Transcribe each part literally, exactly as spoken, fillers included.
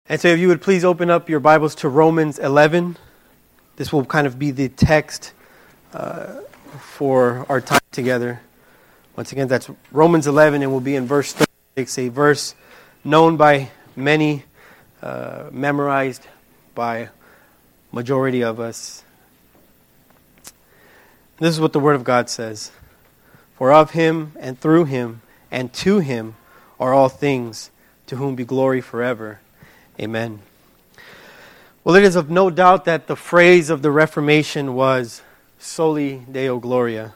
And so if you would please open up your Bibles to Romans eleven. This will kind of be the text uh, for our time together. Once again, that's Romans eleven, and we'll be in verse thirty-six, a verse known by many, uh, memorized by majority of us. This is what the Word of God says. For of Him, and through Him, and to Him are all things, to whom be glory forever. Amen. Well, it is of no doubt that the phrase of the Reformation was Soli Deo Gloria.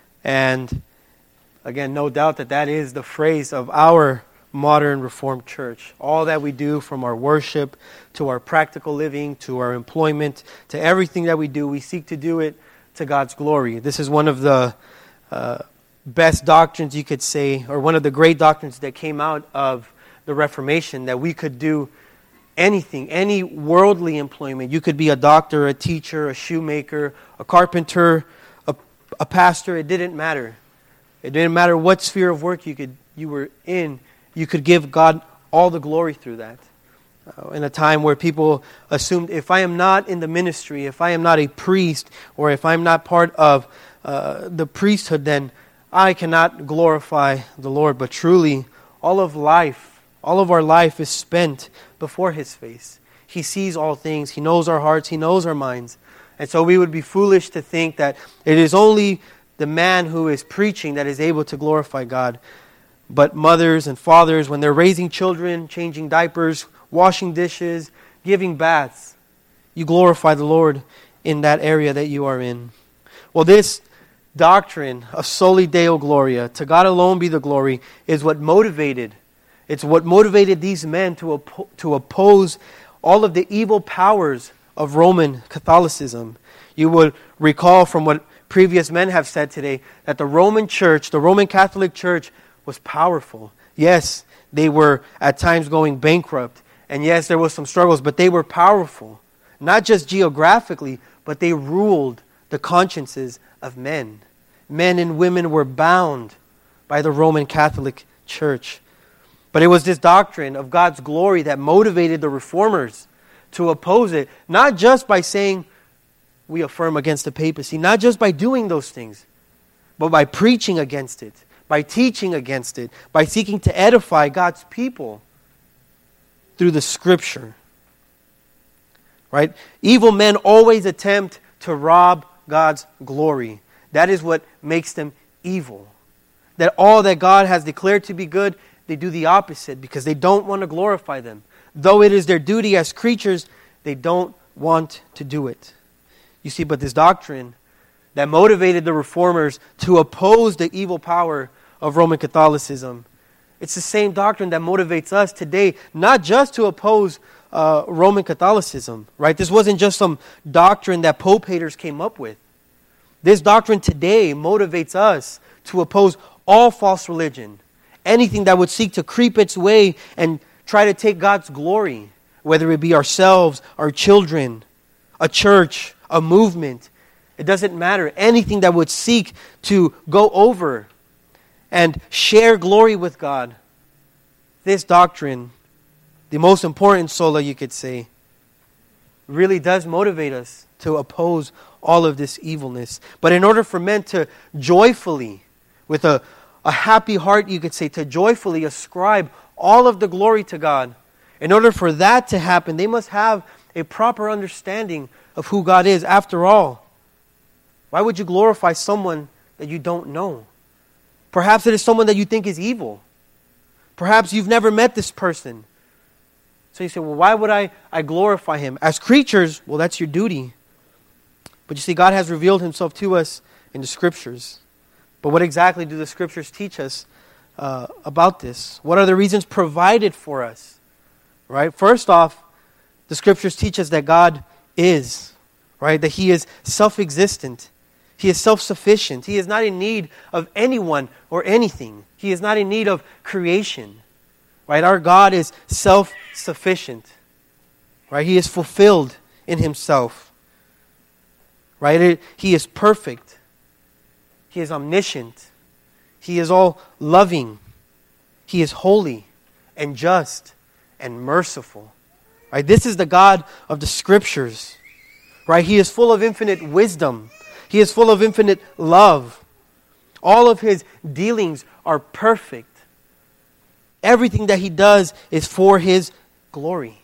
And again, no doubt that that is the phrase of our modern Reformed church. All that we do, from our worship to our practical living to our employment to everything that we do, we seek to do it to God's glory. This is one of the uh, best doctrines, you could say, or one of the great doctrines that came out of the Reformation, that we could do anything, any worldly employment. You could be a doctor, a teacher, a shoemaker, a carpenter, a, a pastor. It didn't matter. It didn't matter what sphere of work you could you were in. You could give God all the glory through that. Uh, in a time where people assumed, if I am not in the ministry, if I am not a priest, or if I'm not part of uh, the priesthood, then I cannot glorify the Lord. But truly, all of life, all of our life is spent before His face. He sees all things. He knows our hearts. He knows our minds. And so we would be foolish to think that it is only the man who is preaching that is able to glorify God. But mothers and fathers, when they're raising children, changing diapers, washing dishes, giving baths, you glorify the Lord in that area that you are in. Well, this doctrine of Soli Deo Gloria, to God alone be the glory, is what motivated It's what motivated these men to oppo- to oppose all of the evil powers of Roman Catholicism. You would recall from what previous men have said today that the Roman Church, the Roman Catholic Church, was powerful. Yes, they were at times going bankrupt. And yes, there was some struggles, but they were powerful. Not just geographically, but they ruled the consciences of men. Men and women were bound by the Roman Catholic Church. But it was this doctrine of God's glory that motivated the reformers to oppose it, not just by saying we affirm against the papacy, not just by doing those things, but by preaching against it, by teaching against it, by seeking to edify God's people through the Scripture. Right? Evil men always attempt to rob God's glory. That is what makes them evil. That all that God has declared to be good, they do the opposite because they don't want to glorify them. Though it is their duty as creatures, they don't want to do it. You see, but this doctrine that motivated the reformers to oppose the evil power of Roman Catholicism, it's the same doctrine that motivates us today, not just to oppose uh, Roman Catholicism, right? This wasn't just some doctrine that Pope haters came up with. This doctrine today motivates us to oppose all false religion, anything that would seek to creep its way and try to take God's glory, whether it be ourselves, our children, a church, a movement. It doesn't matter. Anything that would seek to go over and share glory with God. This doctrine, the most important sola you could say, really does motivate us to oppose all of this evilness. But in order for men to joyfully, with a A happy heart, you could say, to joyfully ascribe all of the glory to God. In order for that to happen, they must have a proper understanding of who God is. After all, why would you glorify someone that you don't know? Perhaps it is someone that you think is evil. Perhaps you've never met this person. So you say, well, why would I, I glorify him? As creatures, well, that's your duty. But you see, God has revealed Himself to us in the Scriptures. But what exactly do the Scriptures teach us uh, about this? What are the reasons provided for us? Right? First off, the Scriptures teach us that God is, right? That He is self-existent. He is self-sufficient. He is not in need of anyone or anything. He is not in need of creation. Right? Our God is self-sufficient. Right? He is fulfilled in Himself. Right? It, he is perfect. He is omniscient. He is all loving. He is holy and just and merciful. Right? This is the God of the Scriptures. Right? He is full of infinite wisdom. He is full of infinite love. All of His dealings are perfect. Everything that He does is for His glory.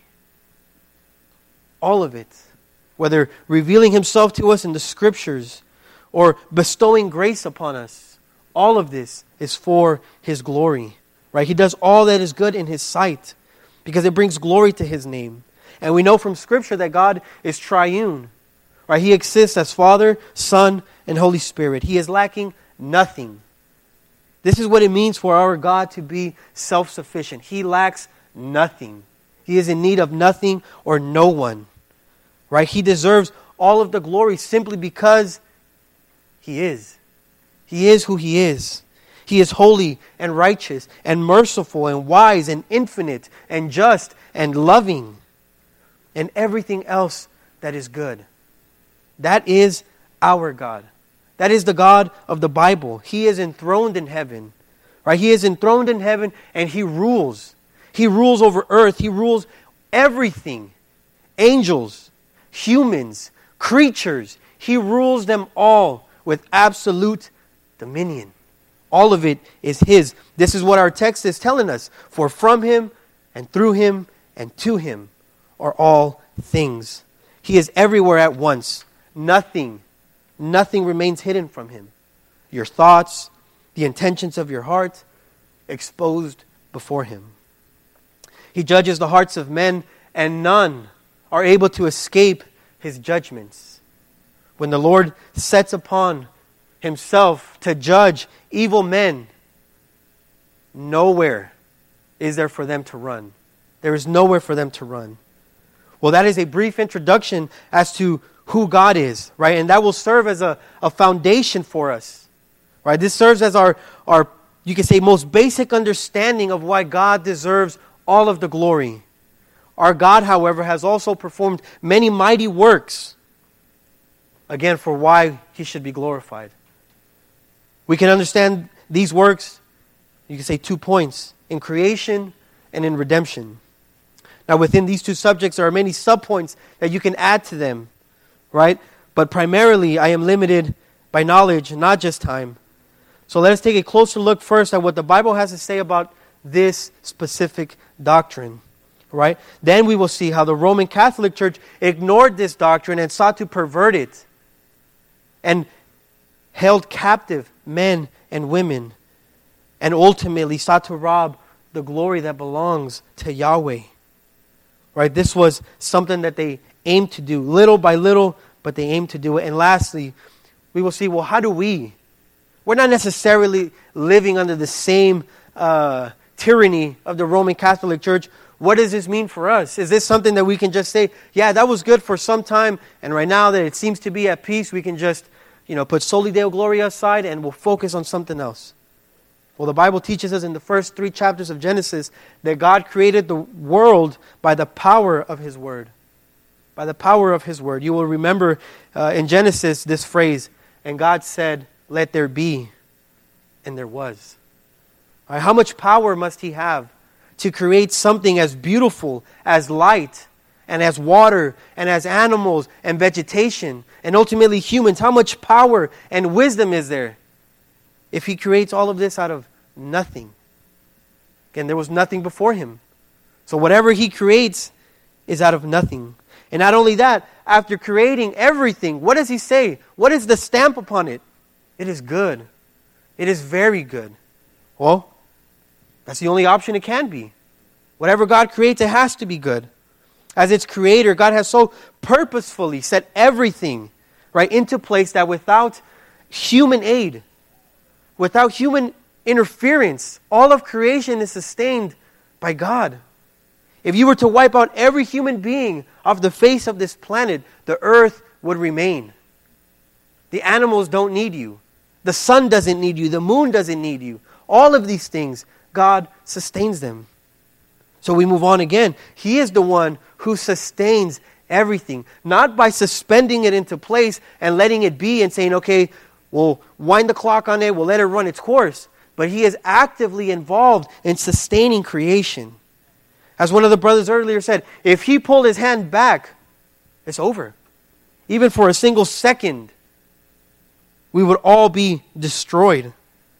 All of it. Whether revealing Himself to us in the Scriptures or bestowing grace upon us. All of this is for His glory. Right? He does all that is good in His sight because it brings glory to His name. And we know from Scripture that God is triune. Right? He exists as Father, Son, and Holy Spirit. He is lacking nothing. This is what it means for our God to be self-sufficient. He lacks nothing. He is in need of nothing or no one. Right? He deserves all of the glory simply because He is. He is who He is. He is holy and righteous and merciful and wise and infinite and just and loving and everything else that is good. That is our God. That is the God of the Bible. He is enthroned in heaven. Right? He is enthroned in heaven and He rules. He rules over earth. He rules everything. Angels, humans, creatures. He rules them all with absolute dominion. All of it is His. This is what our text is telling us. For from Him and through Him and to Him are all things. He is everywhere at once. Nothing, nothing remains hidden from Him. Your thoughts, the intentions of your heart, exposed before Him. He judges the hearts of men, and none are able to escape His judgments. When the Lord sets upon Himself to judge evil men, nowhere is there for them to run. There is nowhere for them to run. Well, that is a brief introduction as to who God is, right? And that will serve as a, a foundation for us, right? This serves as our, our, you can say, most basic understanding of why God deserves all of the glory. Our God, however, has also performed many mighty works, again, for why He should be glorified. We can understand these works, you can say two points, in creation and in redemption. Now within these two subjects there are many subpoints that you can add to them, right? But primarily I am limited by knowledge, not just time. So let us take a closer look first at what the Bible has to say about this specific doctrine, right? Then we will see how the Roman Catholic Church ignored this doctrine and sought to pervert it and held captive men and women, and ultimately sought to rob the glory that belongs to Yahweh. Right? This was something that they aimed to do, little by little, but they aimed to do it. And lastly, we will see, well, how do we? We're not necessarily living under the same uh, tyranny of the Roman Catholic Church. What does this mean for us? Is this something that we can just say, yeah, that was good for some time, and right now that it seems to be at peace, we can just You know, put Soli Deo Gloria aside and we'll focus on something else? Well, the Bible teaches us in the first three chapters of Genesis that God created the world by the power of His Word. By the power of His Word. You will remember uh, in Genesis this phrase, and God said, "Let there be," and there was. Right, how much power must He have to create something as beautiful as light and as water, and as animals, and vegetation, and ultimately humans? How much power and wisdom is there if He creates all of this out of nothing? Again, there was nothing before Him. So whatever He creates is out of nothing. And not only that, after creating everything, what does He say? What is the stamp upon it? It is good. It is very good. Well, that's the only option it can be. Whatever God creates, it has to be good. As its creator, God has so purposefully set everything right into place that without human aid, without human interference, all of creation is sustained by God. If you were to wipe out every human being off the face of this planet, the earth would remain. The animals don't need you. The sun doesn't need you. The moon doesn't need you. All of these things, God sustains them. So we move on again. He is the one who sustains everything. Not by suspending it into place and letting it be and saying, okay, we'll wind the clock on it, we'll let it run its course. But He is actively involved in sustaining creation. As one of the brothers earlier said, if he pulled his hand back, it's over. Even for a single second, we would all be destroyed.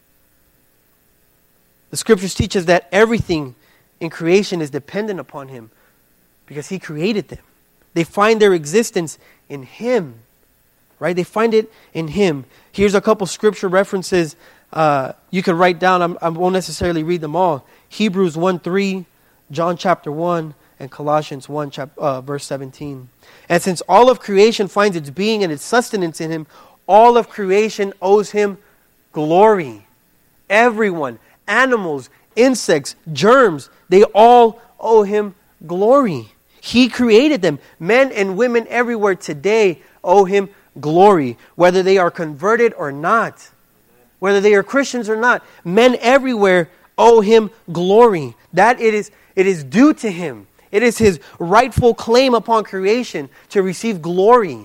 The scriptures teach us that everything in creation is dependent upon him because he created them. They find their existence in him, right? They find it in him. Here's a couple scripture references uh, you can write down. I'm, I won't necessarily read them all. Hebrews one three, John chapter one, and Colossians one, chap- uh, verse seventeen. And since all of creation finds its being and its sustenance in him, all of creation owes him glory. Everyone, animals, insects, germs, they all owe him glory. He created them. Men and women everywhere today owe him glory, whether they are converted or not, whether they are Christians or not. Men everywhere owe him glory. That it is, it is due to him. It is his rightful claim upon creation to receive glory.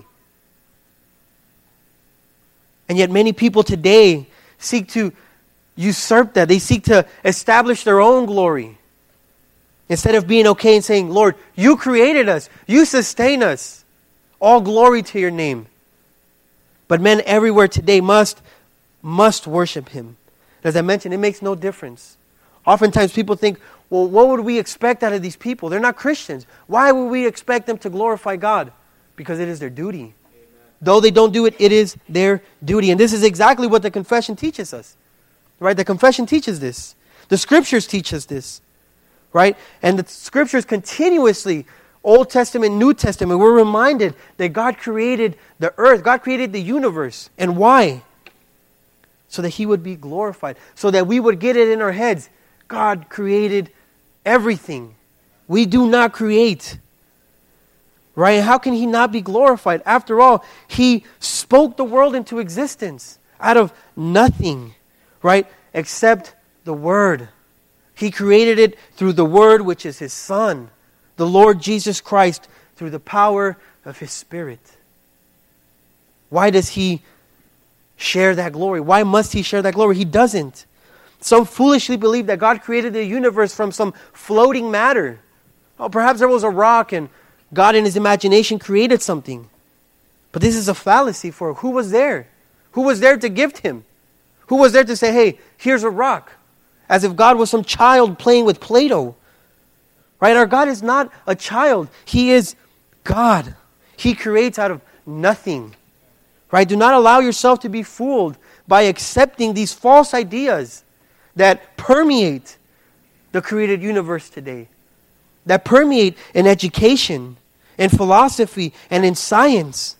And yet many people today seek to usurp that. They seek to establish their own glory. Instead of being okay and saying, Lord, you created us. You sustain us. All glory to your name. But men everywhere today must, must worship him. As I mentioned, it makes no difference. Oftentimes people think, well, what would we expect out of these people? They're not Christians. Why would we expect them to glorify God? Because it is their duty. Amen. Though they don't do it, it is their duty. And this is exactly what the confession teaches us. Right? The confession teaches this. The scriptures teach us this. Right? And the scriptures continuously, Old Testament, New Testament, we're reminded that God created the earth. God created the universe. And why? So that he would be glorified. So that we would get it in our heads. God created everything. We do not create. Right? How can he not be glorified? After all, he spoke the world into existence out of nothing. Right? Except the Word. He created it through the Word, which is his Son, the Lord Jesus Christ, through the power of his Spirit. Why does he share that glory? Why must he share that glory? He doesn't. Some foolishly believe that God created the universe from some floating matter. Oh, perhaps there was a rock and God in his imagination created something. But this is a fallacy, for who was there? Who was there to gift him? Who was there to say, hey, here's a rock? As if God was some child playing with Play-Doh. Right? Our God is not a child. He is God. He creates out of nothing. Right? Do not allow yourself to be fooled by accepting these false ideas that permeate the created universe today. That permeate in education, in philosophy, and in science.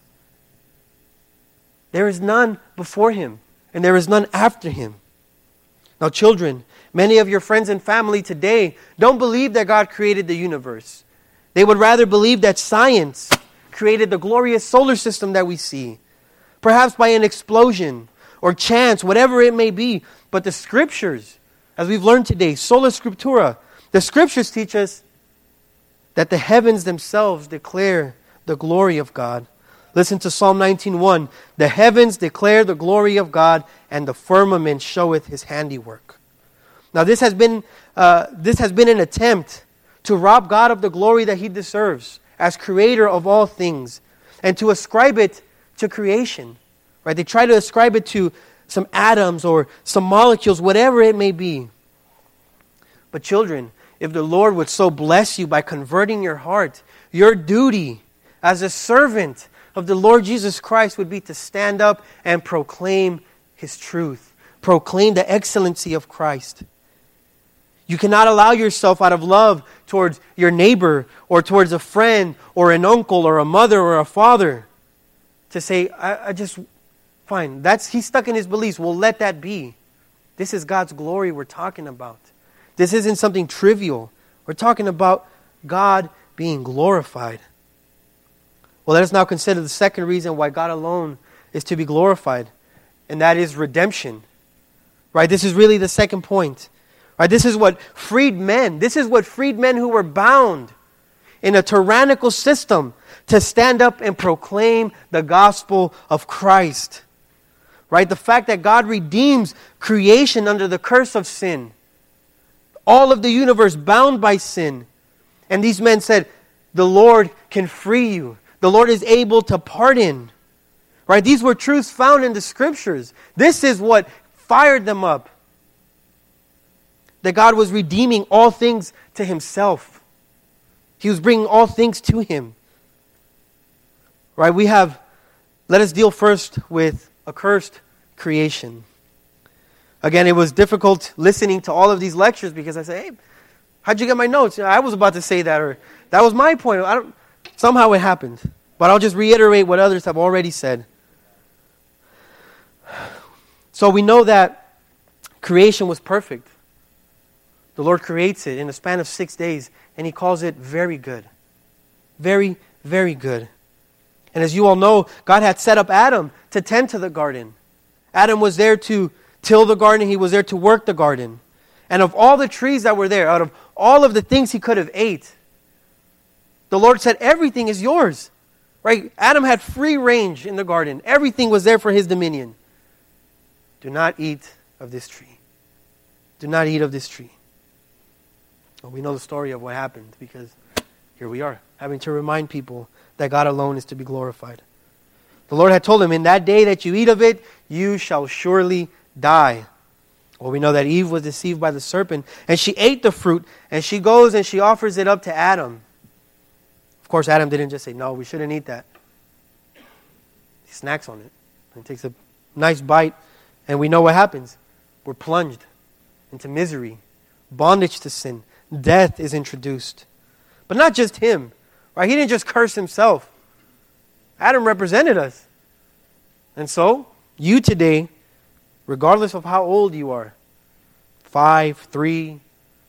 There is none before him, and there is none after him. Now, children, many of your friends and family today don't believe that God created the universe. They would rather believe that science created the glorious solar system that we see. Perhaps by an explosion or chance, whatever it may be. But the scriptures, as we've learned today, sola scriptura, the scriptures teach us that the heavens themselves declare the glory of God. Listen to Psalm nineteen one. The heavens declare the glory of God, and the firmament showeth his handiwork. Now this has been uh, this has been an attempt to rob God of the glory that he deserves as creator of all things, and to ascribe it to creation. Right? They try to ascribe it to some atoms or some molecules, whatever it may be. But children, if the Lord would so bless you by converting your heart, your duty as a servant of the Lord Jesus Christ would be to stand up and proclaim his truth. Proclaim the excellency of Christ. You cannot allow yourself out of love towards your neighbor or towards a friend or an uncle or a mother or a father to say, I, I just, fine, that's he's stuck in his beliefs. Well, let that be. This is God's glory we're talking about. This isn't something trivial. We're talking about God being glorified. Well, let us now consider the second reason why God alone is to be glorified, and that is redemption. Right? This is really the second point. Right? This is what freed men, this is what freed men who were bound in a tyrannical system to stand up and proclaim the gospel of Christ. Right? The fact that God redeems creation under the curse of sin. All of the universe bound by sin. And these men said, the Lord can free you. The Lord is able to pardon. Right? These were truths found in the Scriptures. This is what fired them up. That God was redeeming all things to Himself. He was bringing all things to Him. Right? We have, let us deal first with accursed creation. Again, it was difficult listening to all of these lectures because I say, hey, how'd you get my notes? I was about to say that, or that was my point. I don't, somehow it happened. But I'll just reiterate what others have already said. So we know that creation was perfect. The Lord creates it in a span of six days, and He calls it very good. Very, very good. And as you all know, God had set up Adam to tend to the garden. Adam was there to till the garden. He was there to work the garden. And of all the trees that were there, out of all of the things he could have ate, the Lord said, everything is yours. Right? Adam had free range in the garden. Everything was there for his dominion. Do not eat of this tree. Do not eat of this tree. Well, we know the story of what happened because here we are, having to remind people that God alone is to be glorified. The Lord had told him, in that day that you eat of it, you shall surely die. Well, we know that Eve was deceived by the serpent, and she ate the fruit, and she goes and she offers it up to Adam. Of course, Adam didn't just say, no, we shouldn't eat that. He snacks on it and takes a nice bite, and we know what happens. We're plunged into misery, bondage to sin. Death is introduced. But not just him, right? He didn't just curse himself. Adam represented us. And so, you today, regardless of how old you are, five, three,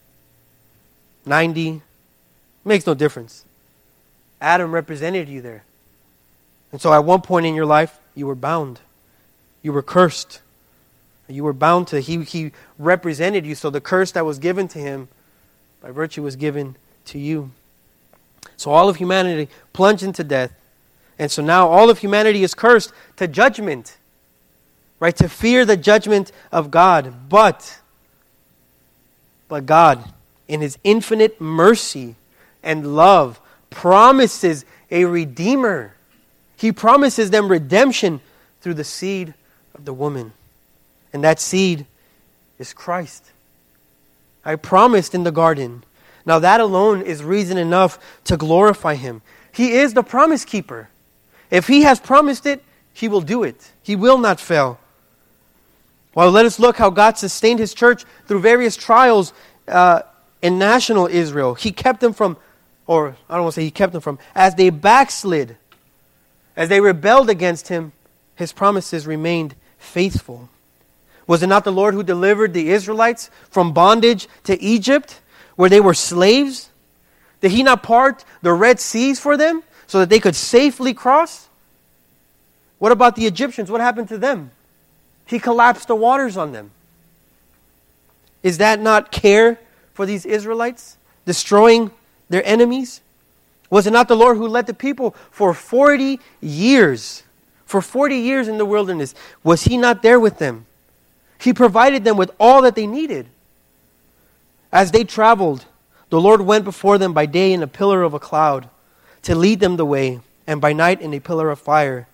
ninety, makes no difference. Adam represented you there. And so at one point in your life, you were bound. You were cursed. You were bound to, he, he represented you. So the curse that was given to him, by virtue, was given to you. So all of humanity plunged into death. And so now all of humanity is cursed to judgment. Right? To fear the judgment of God. But, but God, in His infinite mercy and love, promises a Redeemer. He promises them redemption through the seed of the woman. And that seed is Christ. I promised in the garden. Now that alone is reason enough to glorify Him. He is the promise keeper. If He has promised it, He will do it. He will not fail. Well, let us look how God sustained His church through various trials uh, in national Israel. He kept them from, or I don't want to say He kept them from, as they backslid, as they rebelled against Him, His promises remained faithful. Was it not the Lord who delivered the Israelites from bondage to Egypt, where they were slaves? Did He not part the Red Seas for them so that they could safely cross? What about the Egyptians? What happened to them? He collapsed the waters on them. Is that not care for these Israelites, destroying their enemies? Was it not the Lord who led the people for forty years? For forty years in the wilderness. Was He not there with them? He provided them with all that they needed. As they traveled, the Lord went before them by day in a pillar of a cloud to lead them the way, and by night in a pillar of fire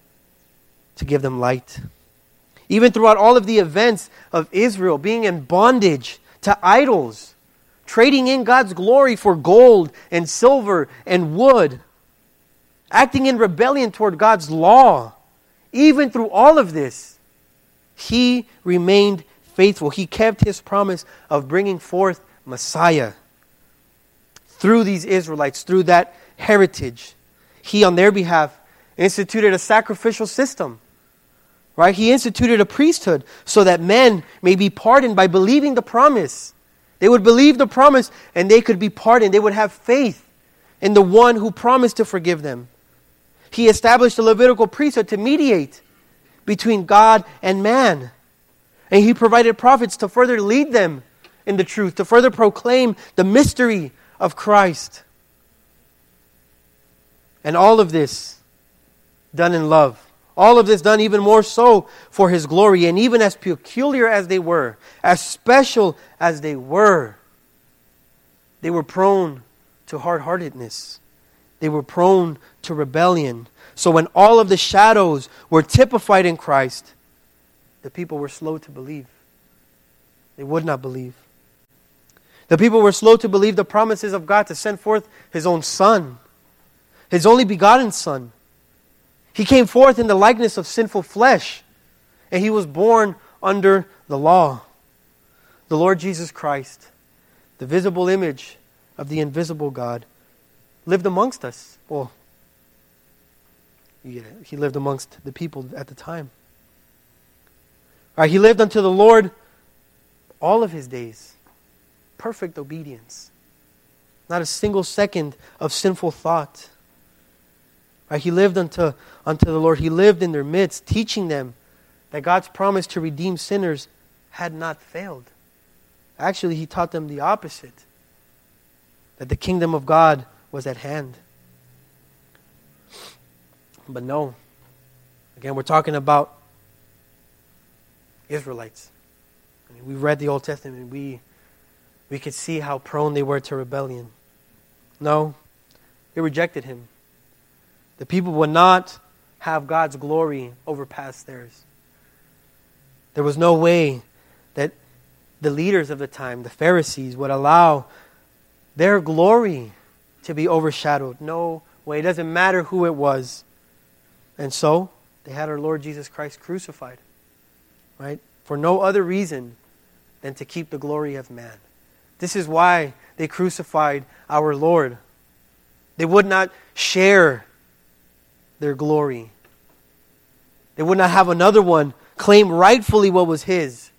to give them light. Even throughout all of the events of Israel, being in bondage to idols, trading in God's glory for gold and silver and wood, acting in rebellion toward God's law, even through all of this, He remained faithful. He kept His promise of bringing forth Messiah through these Israelites, through that heritage. He, on their behalf, instituted a sacrificial system. Right? He instituted a priesthood so that men may be pardoned by believing the promise. They would believe the promise and they could be pardoned. They would have faith in the one who promised to forgive them. He established a Levitical priesthood to mediate between God and man. And He provided prophets to further lead them in the truth, to further proclaim the mystery of Christ. And all of this done in love. All of this done even more so for His glory. And even as peculiar as they were, as special as they were, they were prone to hard-heartedness. They were prone to rebellion. So when all of the shadows were typified in Christ, the people were slow to believe. They would not believe. The people were slow to believe the promises of God to send forth His own Son, His only begotten Son. He came forth in the likeness of sinful flesh, and He was born under the law. The Lord Jesus Christ, the visible image of the invisible God, lived amongst us. Well, He lived amongst the people at the time. All right, He lived unto the Lord all of His days. Perfect obedience. Not a single second of sinful thought. Right? He lived unto, unto the Lord. He lived in their midst, teaching them that God's promise to redeem sinners had not failed. Actually, He taught them the opposite. That the kingdom of God was at hand. But no. Again, we're talking about Israelites. I mean, we read the Old Testament. We, we could see how prone they were to rebellion. No. They rejected Him. The people would not have God's glory overpass theirs. There was no way that the leaders of the time, the Pharisees, would allow their glory to be overshadowed. No way. It doesn't matter who it was. And so, they had our Lord Jesus Christ crucified. Right? For no other reason than to keep the glory of man. This is why they crucified our Lord. They would not share their glory. They would not have another one claim rightfully what was His.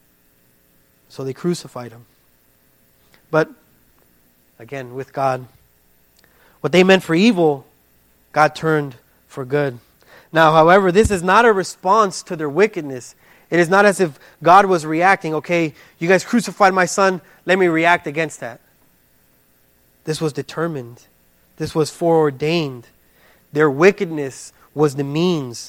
So they crucified Him. But, again, with God, what they meant for evil, God turned for good. Now, however, this is not a response to their wickedness. It is not as if God was reacting, okay, you guys crucified my Son, let me react against that. This was determined. This was foreordained. Their wickedness was the means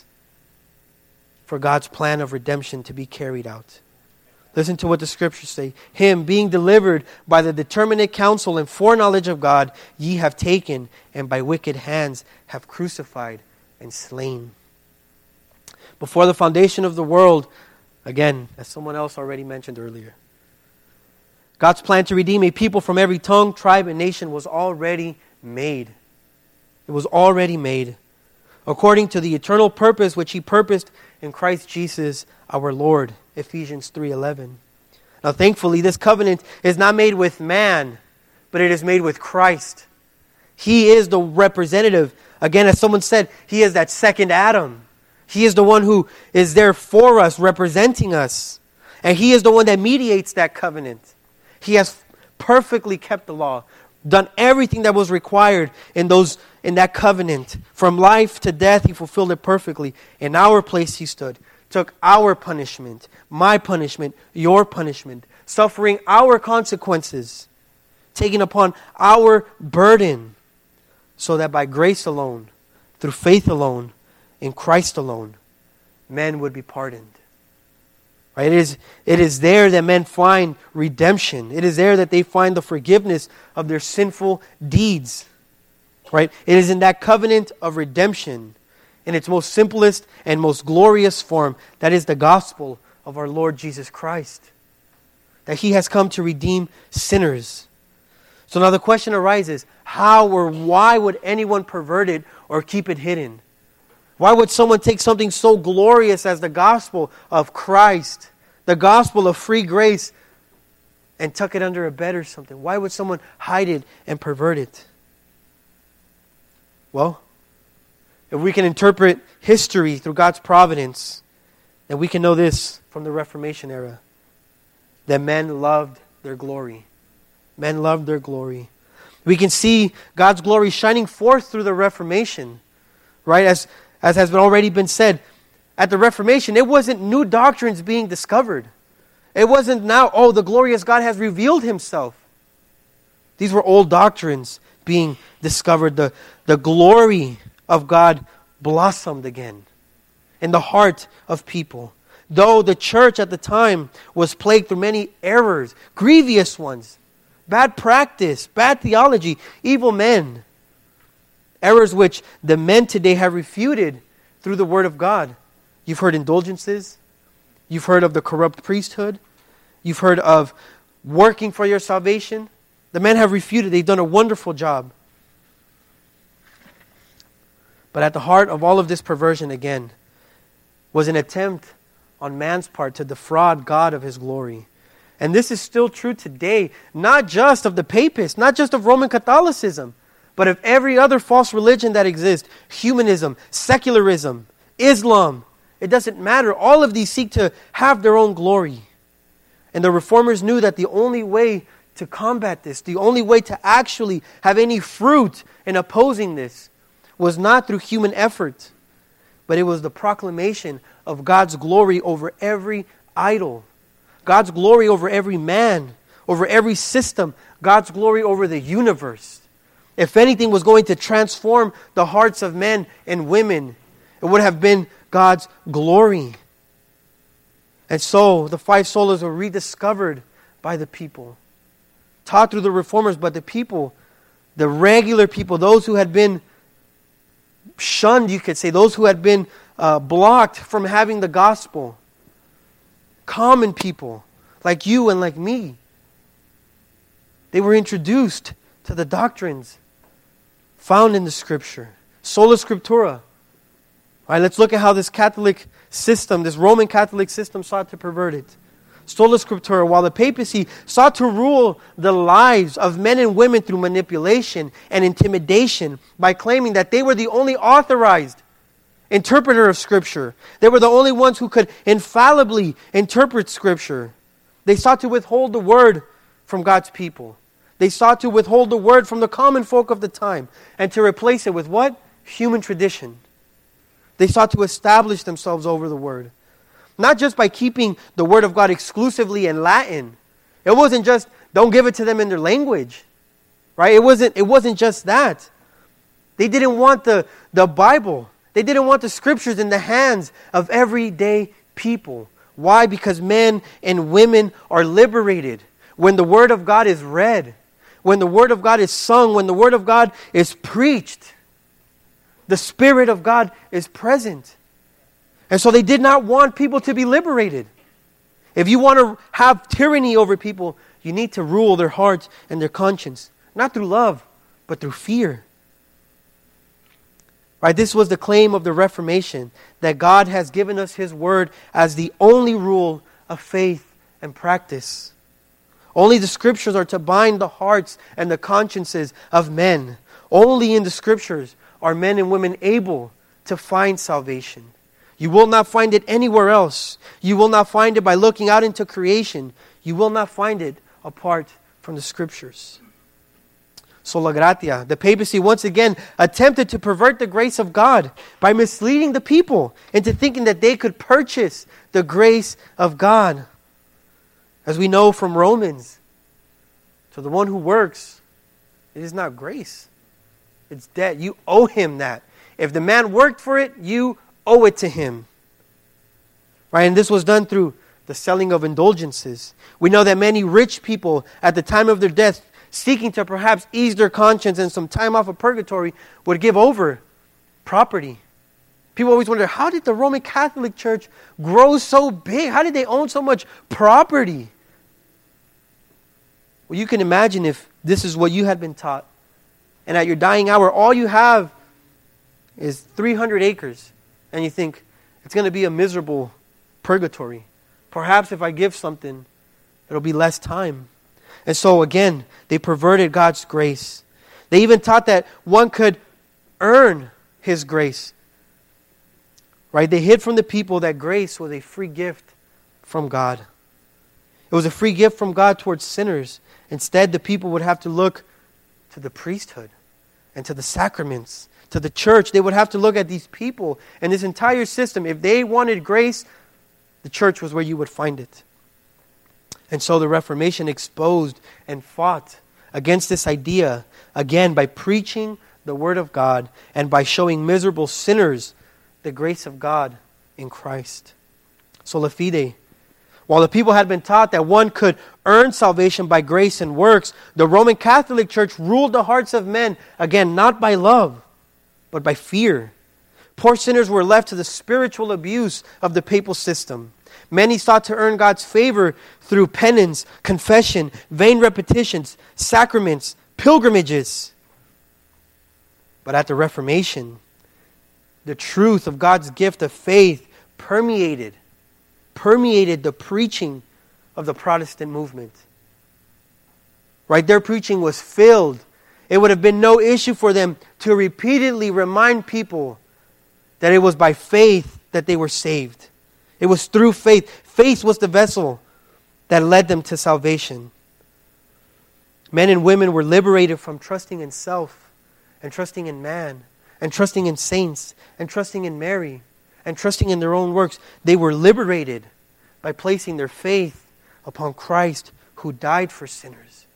for God's plan of redemption to be carried out. Listen to what the Scriptures say. Him, being delivered by the determinate counsel and foreknowledge of God, ye have taken, and by wicked hands have crucified and slain. Before the foundation of the world, again, as someone else already mentioned earlier, God's plan to redeem a people from every tongue, tribe, and nation was already made. It was already made, according to the eternal purpose which He purposed in Christ Jesus our Lord. Ephesians three eleven. Now thankfully, this covenant is not made with man, but it is made with Christ. He is the representative. Again, as someone said, He is that second Adam. He is the one who is there for us, representing us. And He is the one that mediates that covenant. He has perfectly kept the law, done everything that was required in those in that covenant. From life to death, He fulfilled it perfectly. In our place He stood, took our punishment, my punishment, your punishment, suffering our consequences, taking upon our burden, so that by grace alone, through faith alone, in Christ alone, men would be pardoned. Right? It is, it is there that men find redemption. It is there that they find the forgiveness of their sinful deeds. Right? It is in that covenant of redemption, in its most simplest and most glorious form, that is the gospel of our Lord Jesus Christ. That He has come to redeem sinners. So now the question arises, how or why would anyone pervert it or keep it hidden? Why would someone take something so glorious as the gospel of Christ, the gospel of free grace, and tuck it under a bed or something? Why would someone hide it and pervert it? Well, if we can interpret history through God's providence, then we can know this from the Reformation era, that men loved their glory. Men loved their glory. We can see God's glory shining forth through the Reformation, right? As As has already been said, at the Reformation, it wasn't new doctrines being discovered. It wasn't now, oh, the glorious God has revealed Himself. These were old doctrines being discovered. The, the glory of God blossomed again in the heart of people. Though the church at the time was plagued through many errors, grievous ones, bad practice, bad theology, evil men. Errors which the men today have refuted through the Word of God. You've heard indulgences. You've heard of the corrupt priesthood. You've heard of working for your salvation. The men have refuted. They've done a wonderful job. But at the heart of all of this perversion, again, was an attempt on man's part to defraud God of His glory. And this is still true today, not just of the papists, not just of Roman Catholicism, but of every other false religion that exists. Humanism, secularism, Islam. It doesn't matter. All of these seek to have their own glory. And the Reformers knew that the only way to combat this, the only way to actually have any fruit in opposing this, was not through human effort, but it was the proclamation of God's glory over every idol. God's glory over every man, over every system. God's glory over the universe. If anything was going to transform the hearts of men and women, it would have been God's glory. And so the five solas were rediscovered by the people. Taught through the Reformers, but the people, the regular people, those who had been shunned, you could say, those who had been uh, blocked from having the gospel. Common people, like you and like me. They were introduced to the doctrines found in the Scripture. Sola Scriptura. All right, let's look at how this Catholic system, this Roman Catholic system, sought to pervert it. Sola Scriptura, while the papacy sought to rule the lives of men and women through manipulation and intimidation by claiming that they were the only authorized interpreter of Scripture. They were the only ones who could infallibly interpret Scripture. They sought to withhold the Word from God's people. They sought to withhold the Word from the common folk of the time and to replace it with what? Human tradition. They sought to establish themselves over the Word. Not just by keeping the Word of God exclusively in Latin. It wasn't just, don't give it to them in their language. Right? It wasn't, it wasn't just that. They didn't want the, the Bible. They didn't want the Scriptures in the hands of everyday people. Why? Because men and women are liberated when the Word of God is read, when the Word of God is sung, when the Word of God is preached. The Spirit of God is present. And so they did not want people to be liberated. If you want to have tyranny over people, you need to rule their hearts and their conscience. Not through love, but through fear. Right? This was the claim of the Reformation, that God has given us His Word as the only rule of faith and practice. Only the Scriptures are to bind the hearts and the consciences of men. Only in the Scriptures are men and women able to find salvation. You will not find it anywhere else. You will not find it by looking out into creation. You will not find it apart from the Scriptures. Sola Gratia. The papacy once again attempted to pervert the grace of God by misleading the people into thinking that they could purchase the grace of God. As we know from Romans, to the one who works, it is not grace. It's debt. You owe him that. If the man worked for it, you owe it to him. Right? And this was done through the selling of indulgences. We know that many rich people at the time of their death, seeking to perhaps ease their conscience and some time off of purgatory, would give over property. People always wonder, how did the Roman Catholic Church grow so big? How did they own so much property? Well, you can imagine if this is what you had been taught, and at your dying hour, all you have is three hundred acres, and you think, it's going to be a miserable purgatory. Perhaps if I give something, it'll be less time. And so again, they perverted God's grace. They even taught that one could earn His grace. Right? They hid from the people that grace was a free gift from God. It was a free gift from God towards sinners. Instead, the people would have to look to the priesthood and to the sacraments, to the church. They would have to look at these people and this entire system. If they wanted grace, the church was where you would find it. And so the Reformation exposed and fought against this idea, again, by preaching the Word of God and by showing miserable sinners the grace of God in Christ. Sola fide. While the people had been taught that one could earn salvation by grace and works, the Roman Catholic Church ruled the hearts of men, again, not by love, but by fear. Poor sinners were left to the spiritual abuse of the papal system. Many sought to earn God's favor through penance, confession, vain repetitions, sacraments, pilgrimages. But at the Reformation, the truth of God's gift of faith permeated, permeated the preaching of the Protestant movement. Right? Their preaching was filled. It would have been no issue for them to repeatedly remind people that it was by faith that they were saved. It was through faith. Faith was the vessel that led them to salvation. Men and women were liberated from trusting in self and trusting in man and trusting in saints and trusting in Mary and trusting in their own works. They were liberated by placing their faith upon Christ who died for sinners.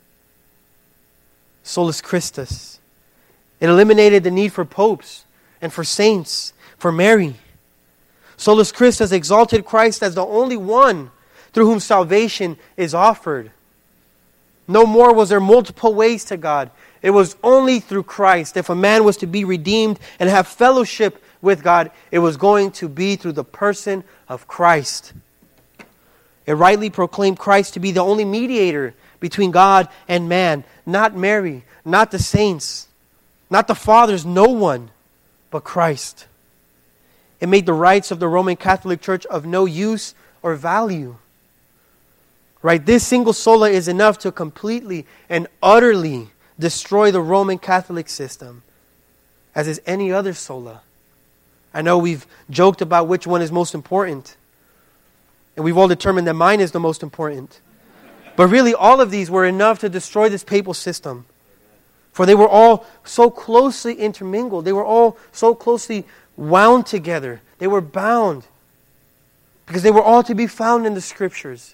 Solus Christus. It eliminated the need for popes and for saints, for Mary. Solus Christus exalted Christ as the only one through whom salvation is offered. No more was there multiple ways to God. It was only through Christ. If a man was to be redeemed and have fellowship with God, it was going to be through the person of Christ. It rightly proclaimed Christ to be the only mediator between God and man. Not Mary, not the saints, not the fathers, no one but Christ. It made the rites of the Roman Catholic Church of no use or value. Right? This single sola is enough to completely and utterly destroy the Roman Catholic system, as is any other sola. I know we've joked about which one is most important, and we've all determined that mine is the most important. But really, all of these were enough to destroy this papal system. For they were all so closely intermingled. They were all so closely wound together. They were bound because they were all to be found in the Scriptures.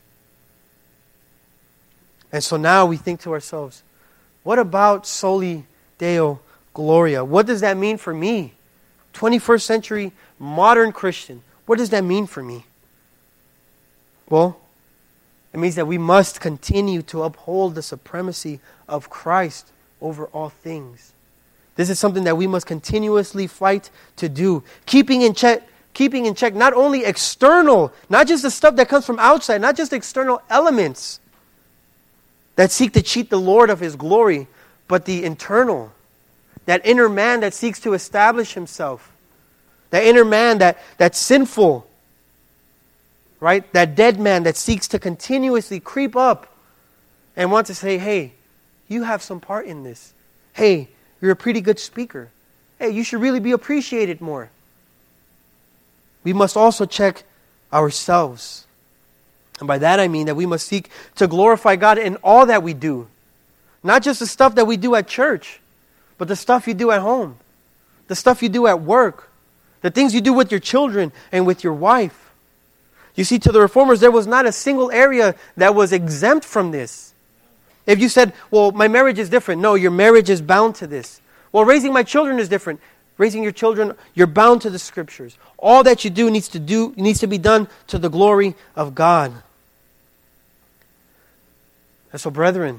And so now we think to ourselves, what about Soli Deo Gloria? What does that mean for me? twenty-first century modern Christian. What does that mean for me? Well, it means that we must continue to uphold the supremacy of Christ over all things. This is something that we must continuously fight to do. Keeping in check, keeping in check not only external, not just the stuff that comes from outside, not just external elements that seek to cheat the Lord of His glory, but the internal, that inner man that seeks to establish himself, that inner man that, that's sinful, right? That dead man that seeks to continuously creep up and want to say, hey, you have some part in this. Hey, you're a pretty good speaker. Hey, you should really be appreciated more. We must also check ourselves. And by that I mean that we must seek to glorify God in all that we do. Not just the stuff that we do at church, but the stuff you do at home, the stuff you do at work, the things you do with your children and with your wife. You see, to the Reformers, there was not a single area that was exempt from this. If you said, well, my marriage is different. No, your marriage is bound to this. Well, raising my children is different. Raising your children, you're bound to the Scriptures. All that you do needs to do needs to be done to the glory of God. And so, brethren,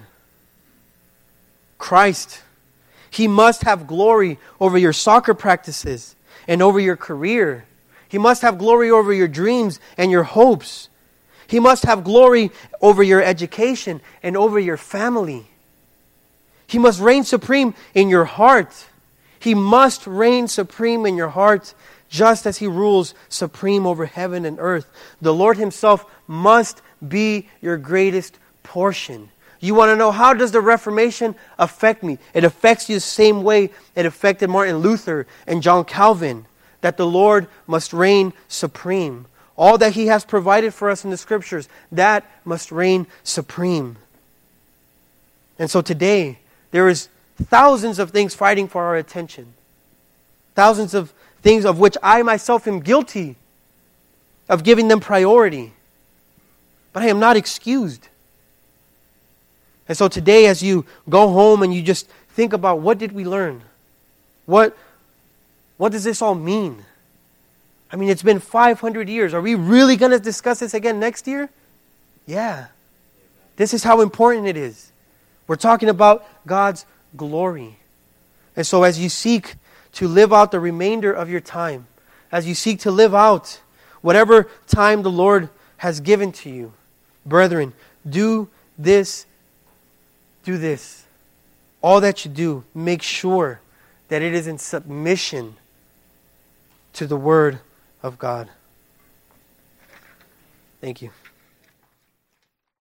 Christ, He must have glory over your soccer practices and over your career. He must have glory over your dreams and your hopes. He must have glory over your education and over your family. He must reign supreme in your heart. He must reign supreme in your heart, just as He rules supreme over heaven and earth. The Lord Himself must be your greatest portion. You want to know, how does the Reformation affect me? It affects you the same way it affected Martin Luther and John Calvin, that the Lord must reign supreme. All that He has provided for us in the Scriptures, that must reign supreme. And so today, there is thousands of things fighting for our attention. Thousands of things of which I myself am guilty of giving them priority. But I am not excused. And so today, as you go home and you just think about, what did we learn? What, what does this all mean? I mean, it's been five hundred years. Are we really going to discuss this again next year? Yeah. This is how important it is. We're talking about God's glory. And so as you seek to live out the remainder of your time, as you seek to live out whatever time the Lord has given to you, brethren, do this, do this. All that you do, make sure that it is in submission to the Word of God. Thank you.